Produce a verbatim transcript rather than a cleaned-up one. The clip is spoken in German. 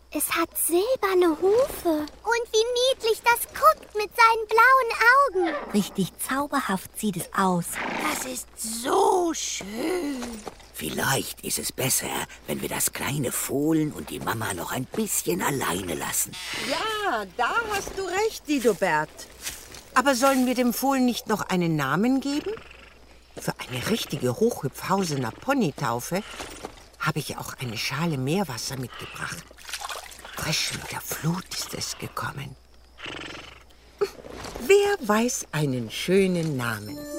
Es hat silberne Hufe. Und wie niedlich das guckt mit seinen blauen Augen. Richtig zauberhaft sieht es aus. Das ist so schön. Vielleicht ist es besser, wenn wir das kleine Fohlen und die Mama noch ein bisschen alleine lassen. Ja, da hast du recht, Didobert. Aber sollen wir dem Fohlen nicht noch einen Namen geben? Für eine richtige Hochhüpfhausener Ponytaufe habe ich auch eine Schale Meerwasser mitgebracht. Frisch mit der Flut ist es gekommen. Wer weiß einen schönen Namen?